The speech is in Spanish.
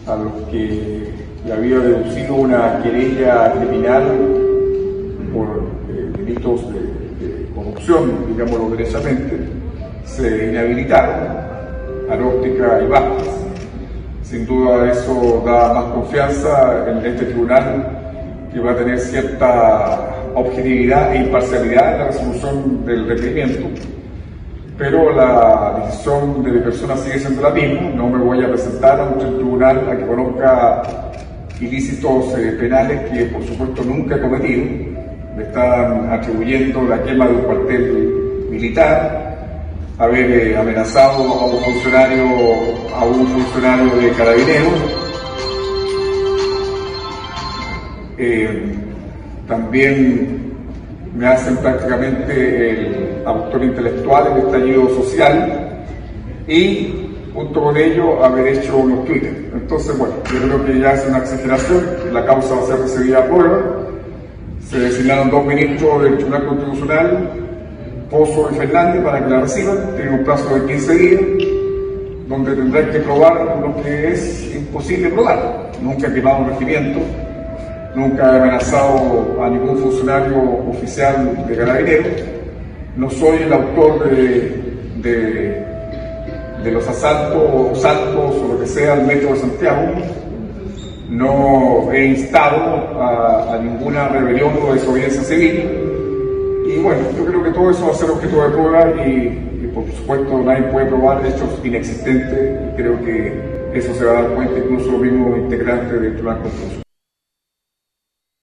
a los que le había deducido una querella criminal por delitos de corrupción, digámoslo derechamente, se inhabilitaron, Aróstica y Vázquez. Sin duda eso da más confianza en este tribunal, que va a tener cierta objetividad e imparcialidad en la resolución del requerimiento, pero la decisión de mi persona sigue siendo la misma. No me voy a presentar a un tribunal a que conozca ilícitos penales que por supuesto nunca he cometido. Me están atribuyendo la quema de un cuartel militar, haber amenazado a un funcionario de Carabineros. También me hacen prácticamente el autor intelectual del estallido social y junto con ello haber hecho unos Twitter. Entonces, bueno, yo creo que ya es una exageración, la causa va a ser recibida a prueba. Se designaron 2 ministros del Tribunal Constitucional, Pozo y Fernández, para que la reciban. Tienen un plazo de 15 días, donde tendrán que probar lo que es imposible probar. Nunca he quemado un regimiento, nunca he amenazado a ningún funcionario oficial de Carabineros, no soy el autor de los asaltos o saltos o lo que sea al metro de Santiago, no he instado a ninguna rebelión o desobediencia civil, y bueno, yo creo que todo eso va a ser objeto de prueba y por supuesto nadie puede probar hechos inexistentes, y creo que eso se va a dar cuenta incluso los mismos integrantes del Tribunal Constitucional.